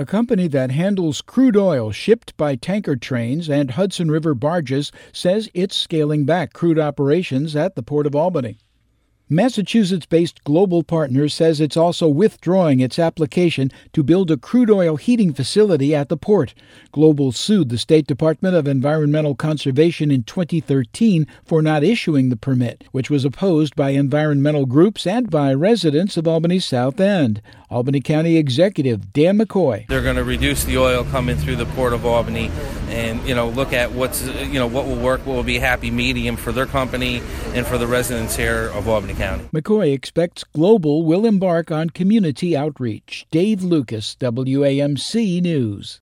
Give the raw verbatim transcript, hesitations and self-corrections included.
A company that handles crude oil shipped by tanker trains and Hudson River barges says it's scaling back crude operations at the Port of Albany. Massachusetts-based Global Partners says it's also withdrawing its application to build a crude oil heating facility at the port. Global sued the State Department of Environmental Conservation in twenty thirteen for not issuing the permit, which was opposed by environmental groups and by residents of Albany's South End. Albany County Executive Dan McCoy. They're going to reduce the oil coming through the Port of Albany and, you know, look at what's, you know, what will work, what will be a happy medium for their company and for the residents here of Albany County. McCoy expects Global will embark on community outreach. Dave Lucas, W A M C News.